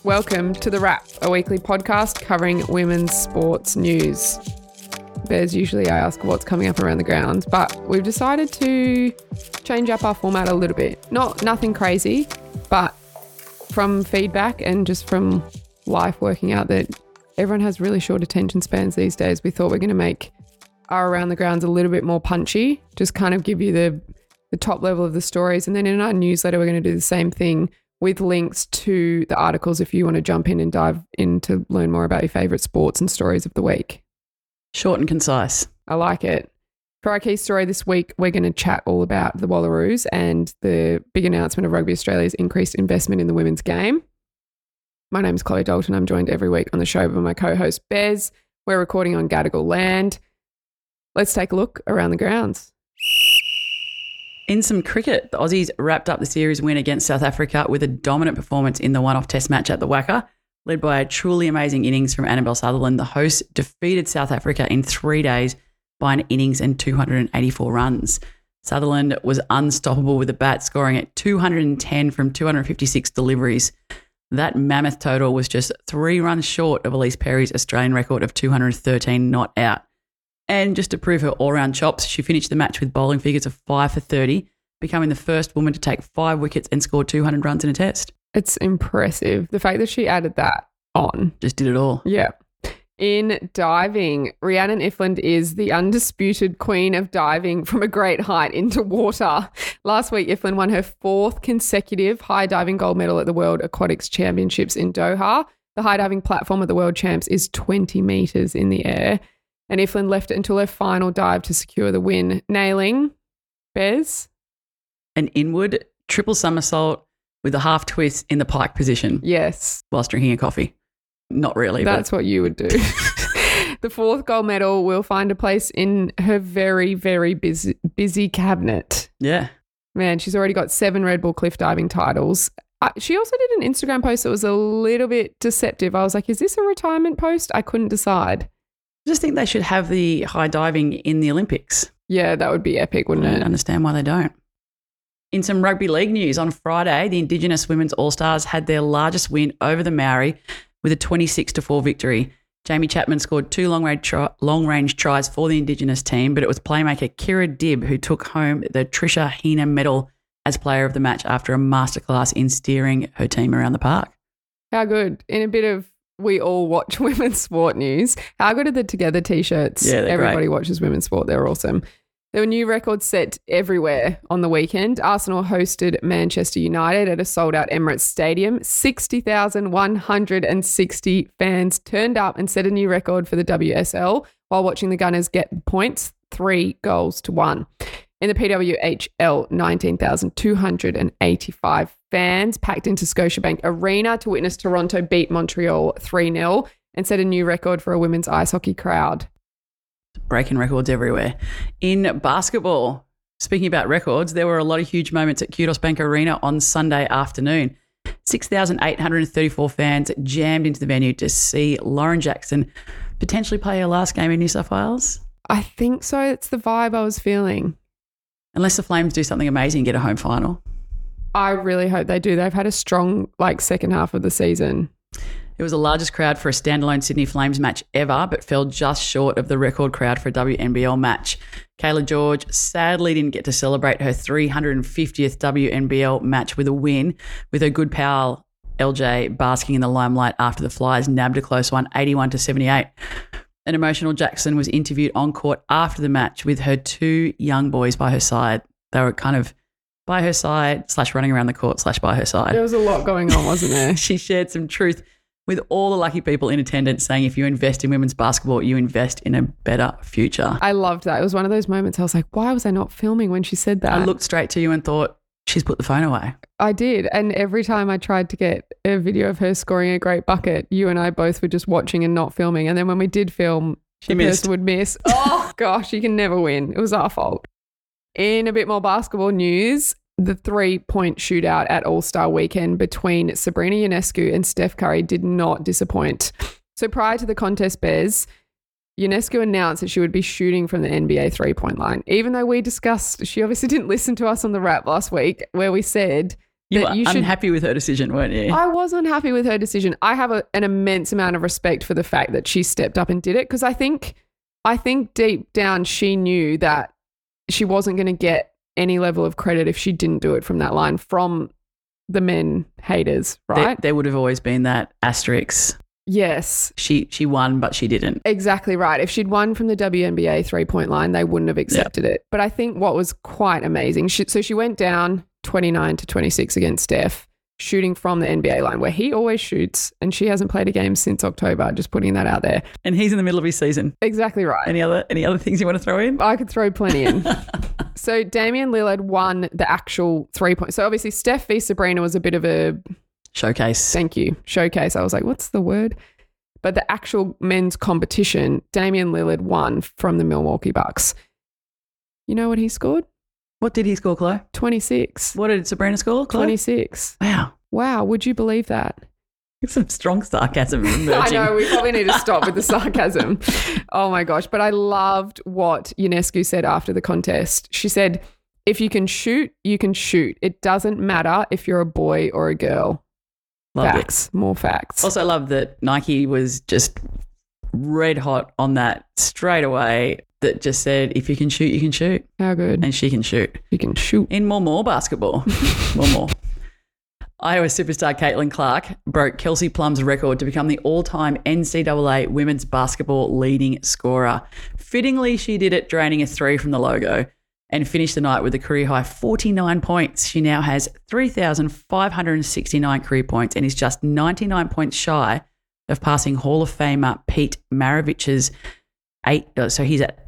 Welcome to The Wrap, a weekly podcast covering women's sports news. There's usually I ask what's coming up around the grounds, but we've decided to change up our format a little bit. Nothing crazy, but from feedback and just from life working out that everyone has really short attention spans these days, we thought we're going to make our around the grounds a little bit more punchy, just kind of give you the top level of the stories. And then in our newsletter, we're going to do the same thing with links to the articles if you want to jump in and dive in to learn more about your favourite sports and stories of the week. Short and concise. I like it. For our key story this week, we're going to chat all about the Wallaroos and the big announcement of Rugby Australia's increased investment in the women's game. My name is Chloe Dalton. I'm joined every week on the show by my co-host Bez. We're recording on Gadigal land. Let's take a look around the grounds. In some cricket, the Aussies wrapped up the series win against South Africa with a dominant performance in the one-off test match at the WACA. Led by a truly amazing innings from Annabelle Sutherland, the hosts defeated South Africa in 3 days by an innings and 284 runs. Sutherland was unstoppable with the bat, scoring at 210 from 256 deliveries. That mammoth total was just 3 runs short of Elise Perry's Australian record of 213 not out. And just to prove her all-round chops, she finished the match with bowling figures of 5 for 30, becoming the first woman to take 5 wickets and score 200 runs in a test. It's impressive. The fact that she added that on. Just did it all. Yeah. In diving, Rhiannon Ifland is the undisputed queen of diving from a great height into water. Last week, Ifland won her 4th consecutive high diving gold medal at the World Aquatics Championships in Doha. The high diving platform at the World Champs is 20 metres in the air. And Ifland left it until her final dive to secure the win, nailing, Bez? An inward triple somersault with a half twist in the pike position. Yes. Whilst drinking a coffee. Not really. That's what you would do. The 4th gold medal will find a place in her very, very busy cabinet. Yeah. Man, she's already got 7 Red Bull cliff diving titles. She also did an Instagram post that was a little bit deceptive. I was like, is this a retirement post? I couldn't decide. I just think they should have the high diving in the Olympics. Yeah, that would be epic, wouldn't it? I don't understand why they don't. In some rugby league news, on Friday, the Indigenous Women's All-Stars had their largest win over the Maori with a 26-4 victory. Jamie Chapman scored 2 long-range tries for the Indigenous team, but it was playmaker Kira Dibb who took home the Trisha Hina medal as player of the match after a masterclass in steering her team around the park. How good. In a bit of we all watch women's sport news, how good are the Together t-shirts? Yeah, everybody great. watches women's sport. They're awesome. There were new records set everywhere on the weekend. Arsenal hosted Manchester United at a sold-out Emirates Stadium. 60,160 fans turned up and set a new record for the WSL while watching the Gunners get points, 3-1. In the PWHL, 19,285 fans packed into Scotiabank Arena to witness Toronto beat Montreal 3-0 and set a new record for a women's ice hockey crowd. Breaking records everywhere. In basketball, speaking about records, there were a lot of huge moments at Kudos Bank Arena on Sunday afternoon. 6,834 fans jammed into the venue to see Lauren Jackson potentially play her last game in New South Wales. I think so. It's the vibe I was feeling. Unless the Flames do something amazing and get a home final. I really hope they do. They've had a strong second half of the season. It was the largest crowd for a standalone Sydney Flames match ever, but fell just short of the record crowd for a WNBL match. Kayla George sadly didn't get to celebrate her 350th WNBL match with a win, with her good pal LJ basking in the limelight after the Flyers nabbed a close one, 81-78. An emotional Jackson was interviewed on court after the match with her 2 young boys by her side. They were kind of by her side / running around the court / by her side. There was a lot going on, wasn't there? She shared some truth with all the lucky people in attendance, saying if you invest in women's basketball, you invest in a better future. I loved that. It was one of those moments I was like, why was I not filming when she said that? I looked straight to you and thought, she's put the phone away. I did. And every time I tried to get a video of her scoring a great bucket, you and I both were just watching and not filming. And then when we did film, the person would miss. Oh, gosh, you can never win. It was our fault. In a bit more basketball news, the 3-point shootout at All-Star Weekend between Sabrina Ionescu and Steph Curry did not disappoint. So prior to the contest, Bez, Ionescu announced that she would be shooting from the NBA 3-point line. Even though we discussed, she obviously didn't listen to us on The Wrap last week where we said You that were you should. unhappy with her decision, weren't you? I was unhappy with her decision. I have an immense amount of respect for the fact that she stepped up and did it, because I think deep down she knew that she wasn't going to get any level of credit if she didn't do it from that line from the men haters, right? There would have always been that asterisk. Yes. She won, but she didn't. Exactly right. If she'd won from the WNBA 3-point line, they wouldn't have accepted it. But I think what was quite amazing, so she went down 29-26 against Steph, shooting from the NBA line where he always shoots, and she hasn't played a game since October, just putting that out there. And he's in the middle of his season. Exactly right. Any other things you want to throw in? I could throw plenty in. So Damian Lillard won the actual 3-point. So obviously Steph v Sabrina was a bit of a showcase. Thank you. Showcase. I was like, what's the word? But the actual men's competition, Damian Lillard won from the Milwaukee Bucks. You know what he scored? What did he score, Chloe? 26. What did Sabrina score, Chloe? 26. Wow. Would you believe that? Some strong sarcasm emerging. I know, we probably need to stop with the sarcasm. Oh my gosh. But I loved what Ionescu said after the contest. She said, if you can shoot, you can shoot. It doesn't matter if you're a boy or a girl. Loved facts. it. More facts. Also, I love that Nike was just red hot on that straight away, that just said, if you can shoot, you can shoot. How good. And she can shoot. You can shoot. In more basketball. more. Iowa superstar Caitlin Clark broke Kelsey Plum's record to become the all-time NCAA women's basketball leading scorer. Fittingly, she did it draining a 3 from the logo and finished the night with a career-high 49 points. She now has 3,569 career points and is just 99 points shy of passing Hall of Famer Pete Maravich's so he's at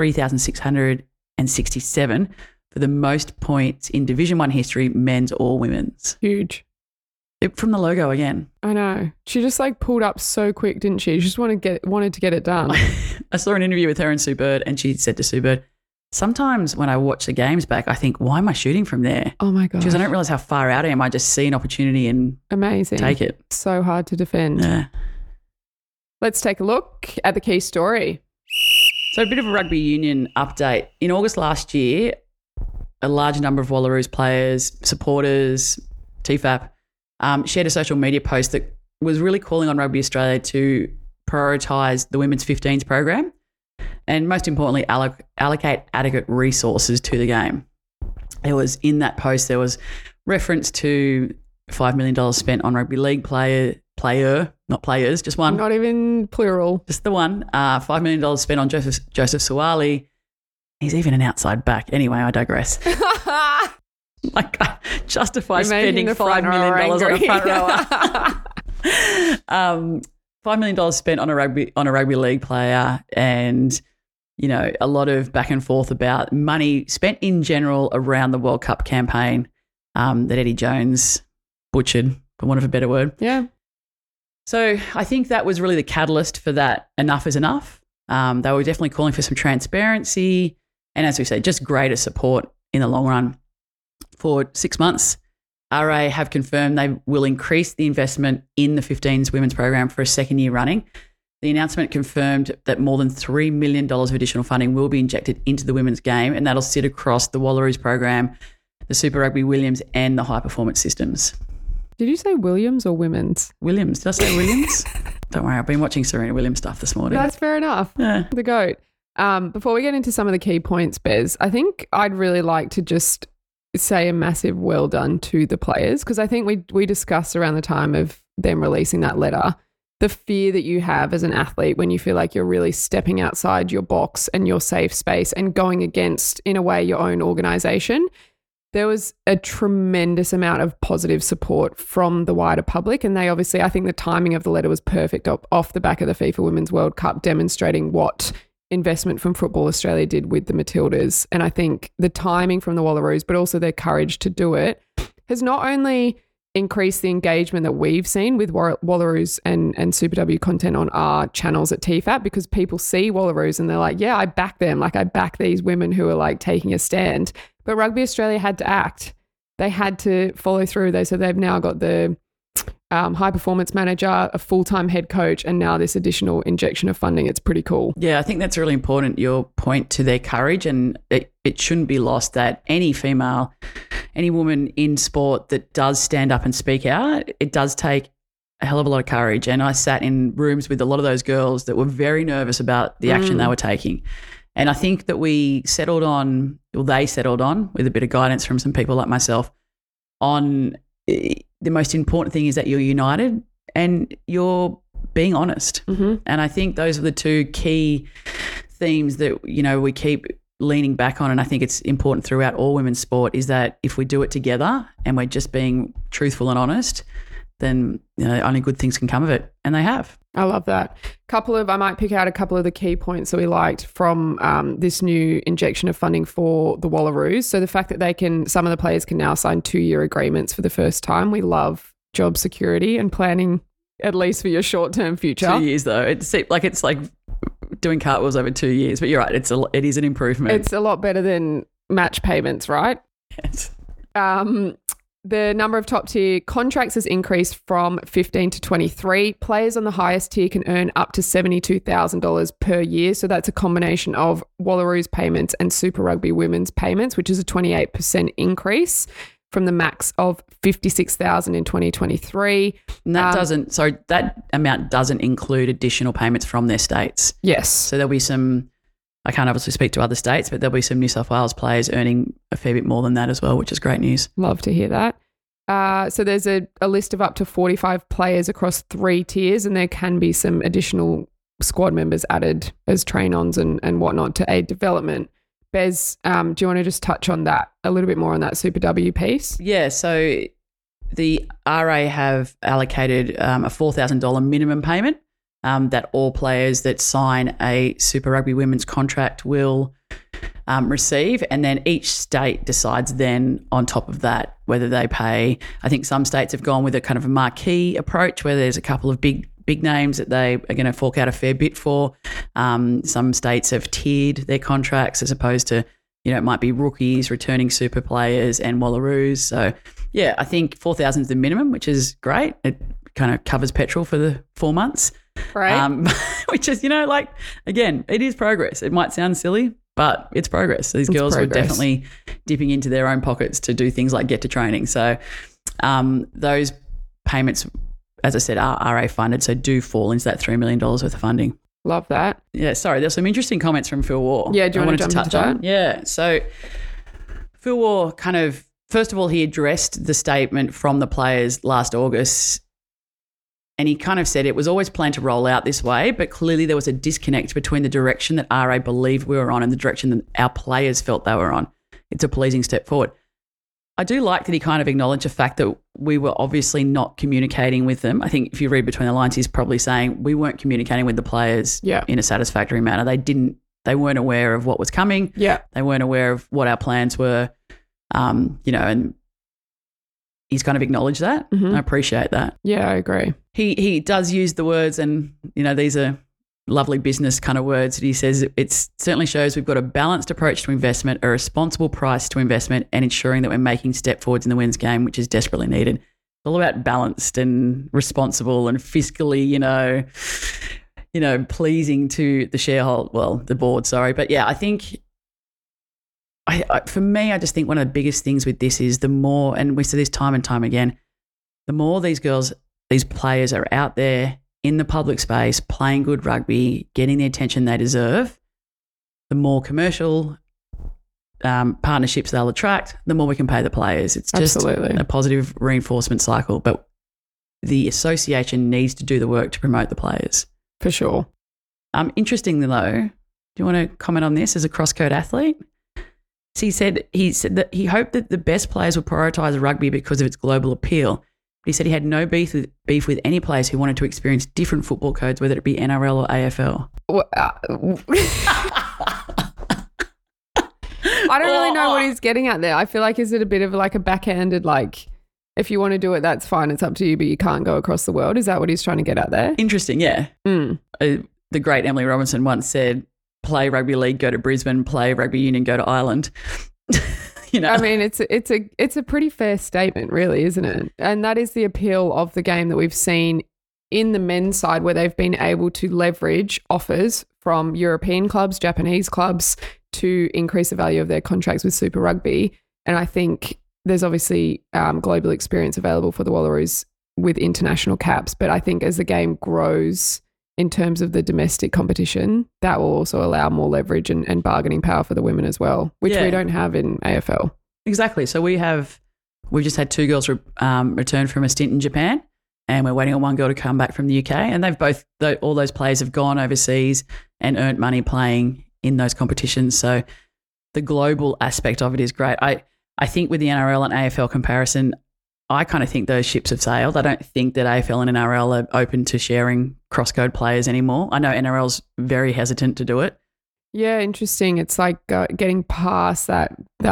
3,667 for the most points in Division I history, men's or women's. Huge. From the logo again. I know. She just pulled up so quick, didn't she? She just wanted to get it done. I saw an interview with her and Sue Bird, and she said to Sue Bird, sometimes when I watch the games back, I think, why am I shooting from there? Oh my gosh. Because I don't realize how far out I am. I just see an opportunity and amazing. Take it. So hard to defend. Yeah. Let's take a look at the key story. So a bit of a rugby union update. In August last year, a large number of Wallaroos players, supporters, TFAP, shared a social media post that was really calling on Rugby Australia to prioritise the women's 15s program and, most importantly, allocate adequate resources to the game. In that post, there was reference to $5 million spent on rugby league player, not players, just one. Not even plural. Just the one. $5 million spent on Joseph Suwali. He's even an outside back. Anyway, I digress. Justify spending $5 million on a front rower. $5 million spent on a rugby league player, and a lot of back and forth about money spent in general around the World Cup campaign that Eddie Jones butchered, for want of a better word. Yeah. So I think that was really the catalyst for that. Enough is enough. They were definitely calling for some transparency and, as we say, just greater support in the long run. For 6 months, RA have confirmed they will increase the investment in the 15s women's program for a second year running. The announcement confirmed that more than $3 million of additional funding will be injected into the women's game, and that'll sit across the Wallaroos program, the Super Rugby Williams, and the high performance systems. Did you say Williams or women's? Williams. Did I say Williams? Don't worry, I've been watching Serena Williams stuff this morning. That's fair enough. Yeah. The GOAT. Before we get into some of the key points, Bez, I think I'd really like to just say a massive well done to the players, because I think we discussed around the time of them releasing that letter, the fear that you have as an athlete when you feel like you're really stepping outside your box and your safe space and going against, in a way, your own organisation. There was a tremendous amount of positive support from the wider public, and they obviously, I think the timing of the letter was perfect off the back of the FIFA Women's World Cup, demonstrating what investment from Football Australia did with the Matildas. And I think the timing from the Wallaroos, but also their courage to do it, has not only increased the engagement that we've seen with Wallaroos and Super W content on our channels at TFAP, because people see Wallaroos and they're like, yeah, I back them. I back these women who are taking a stand. But Rugby Australia had to act. They had to follow through. So they've now got the high performance manager, a full-time head coach, and now this additional injection of funding. It's pretty cool. Yeah, I think that's really important, your point to their courage, and it shouldn't be lost that any female any woman in sport that does stand up and speak out, it does take a hell of a lot of courage. And I sat in rooms with a lot of those girls that were very nervous about the action they were taking. And I think that they settled on, with a bit of guidance from some people like myself, on the most important thing is that you're united and you're being honest. And I think those are the two key themes that, we keep leaning back on. And I think it's important throughout all women's sport is that if we do it together and we're just being truthful and honest, then only good things can come of it. And they have. I love that. I might pick out a couple of the key points that we liked from this new injection of funding for the Wallaroos. So the fact that some of the players can now sign 2-year agreements for the first time. We love job security and planning at least for your short-term future. 2 years though. It's like doing cartwheels over 2 years, but you're right. It is an improvement. It's a lot better than match payments, right? Yes. The number of top-tier contracts has increased from 15 to 23. Players on the highest tier can earn up to $72,000 per year. So that's a combination of Wallaroos payments and Super Rugby women's payments, which is a 28% increase from the max of $56,000 in 2023. And that amount doesn't include additional payments from their states. Yes. So there'll be some, I can't obviously speak to other states, but there'll be some New South Wales players earning a fair bit more than that as well, which is great news. Love to hear that. So there's a list of up to 45 players across 3 tiers, and there can be some additional squad members added as train-ons and whatnot to aid development. Bez, do you want to just touch on that a little bit more on that Super W piece? Yeah, so the RA have allocated a $4,000 minimum payment that all players that sign a Super Rugby women's contract will receive, and then each state decides then on top of that whether they pay. I think some states have gone with a kind of a marquee approach where there's a couple of big names that they are going to fork out a fair bit for. Some states have tiered their contracts as opposed to, it might be rookies, returning super players and Wallaroos. So, yeah, I think 4,000 is the minimum, which is great. It kind of covers petrol for the 4 months. Right. Which is, again, it is progress. It might sound silly, but it's progress. These girls were definitely dipping into their own pockets to do things like get to training. So those payments, as I said, are RA funded, so do fall into that $3 million worth of funding. Love that. Yeah, sorry, there's some interesting comments from Phil Waugh. Yeah, do you want to touch on? Yeah, so Phil Waugh first of all, he addressed the statement from the players last August, and he kind of said it was always planned to roll out this way, but clearly there was a disconnect between the direction that RA believed we were on and the direction that our players felt they were on. It's a pleasing step forward. I do like that he kind of acknowledged the fact that we were obviously not communicating with them. I think if you read between the lines, he's probably saying we weren't communicating with the players in a satisfactory manner. They weren't aware of what was coming. Yeah. They weren't aware of what our plans were, and he's kind of acknowledged that. Mm-hmm. I appreciate that. Yeah, I agree. He does use the words, and, these are lovely business kind of words. He says it certainly shows we've got a balanced approach to investment, a responsible price to investment, and ensuring that we're making step forwards in the women's game, which is desperately needed. It's all about balanced and responsible and fiscally, pleasing to the board, sorry. But yeah, I think for me, I just think one of the biggest things with this is the more, and we say this time and time again, the more these players are out there in the public space, playing good rugby, getting the attention they deserve, the more commercial partnerships they'll attract, the more we can pay the players. It's just a positive reinforcement cycle. But the association needs to do the work to promote the players. For sure. Interestingly, though, do you want to comment on this as a cross-code athlete? So he said that he hoped that the best players would prioritise rugby because of its global appeal. He said he had no beef with any players who wanted to experience different football codes, whether it be NRL or AFL. I don't really know what he's getting at there. I feel like, is it a bit of like a backhanded, like, if you want to do it, that's fine, it's up to you, but you can't go across the world? Is that what he's trying to get at there? Interesting, yeah. The great Emily Robinson once said, play rugby league, go to Brisbane, play rugby union, go to Ireland. I mean, it's a pretty fair statement, really, isn't it? And that is the appeal of the game that we've seen in the men's side, where they've been able to leverage offers from European clubs, Japanese clubs, to increase the value of their contracts with Super Rugby. And I think there's obviously global experience available for the Wallaroos with international caps. But I think as the game grows in terms of the domestic competition, that will also allow more leverage and bargaining power for the women as well, which we don't have in AFL. Exactly. So we've just had 2 girls return from a stint in Japan, and we're waiting on 1 girl to come back from the UK. And all those players have gone overseas and earned money playing in those competitions. So the global aspect of it is great. I think with the NRL and AFL comparison, I kind of think those ships have sailed. I don't think that AFL and NRL are open to sharing cross-code players anymore. I know NRL's very hesitant to do it. Yeah, interesting. It's like getting past that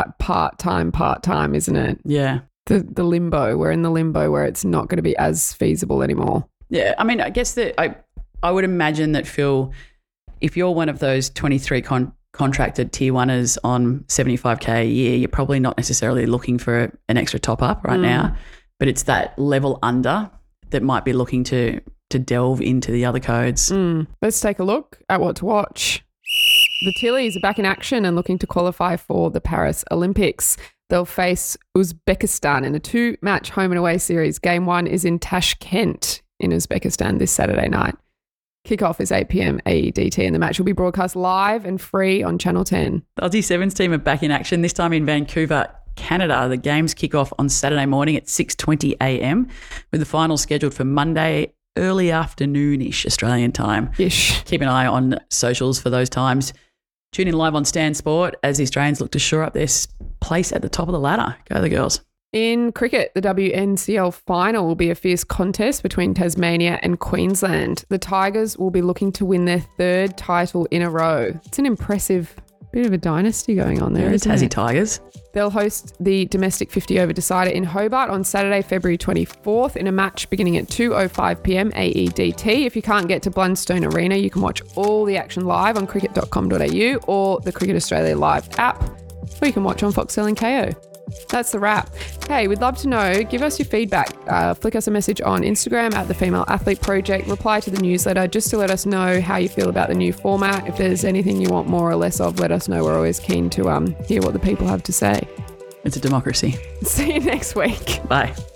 part-time, isn't it? Yeah. The limbo. We're in the limbo where it's not going to be as feasible anymore. Yeah, I mean, I guess that I would imagine that, Phil, if you're one of those 23 contracted tier 1ers on $75K a year, you're probably not necessarily looking for an extra top-up right now, but it's that level under that might be looking to delve into the other codes. Let's take a look at what to watch. The Tillies are back in action and looking to qualify for the Paris Olympics. They'll face Uzbekistan in a 2-match home and away series. Game 1 is in Tashkent in Uzbekistan this Saturday night. Kickoff is 8 p.m. AEDT and the match will be broadcast live and free on Channel 10. The Aussie Sevens team are back in action, this time in Vancouver, Canada. The games kick off on Saturday morning at 6:20 a.m. with the final scheduled for Monday early afternoon-ish Australian time. Ish. Keep an eye on socials for those times. Tune in live on Stan Sport as the Australians look to shore up their place at the top of the ladder. Go the girls. In cricket, the WNCL final will be a fierce contest between Tasmania and Queensland. The Tigers will be looking to win their 3rd title in a row. It's an impressive bit of a dynasty going on there, isn't Tassie it? Tigers. They'll host the domestic 50-over decider in Hobart on Saturday, February 24th in a match beginning at 2:05 p.m. AEDT. If you can't get to Blundstone Arena, you can watch all the action live on cricket.com.au or the Cricket Australia Live app, or you can watch on Foxtel and KO. That's the wrap. Hey, we'd love to know. Give us your feedback. Flick us a message on Instagram at The Female Athlete Project. Reply to the newsletter just to let us know how you feel about the new format. If there's anything you want more or less of, let us know. We're always keen to hear what the people have to say. It's a democracy. See you next week. Bye.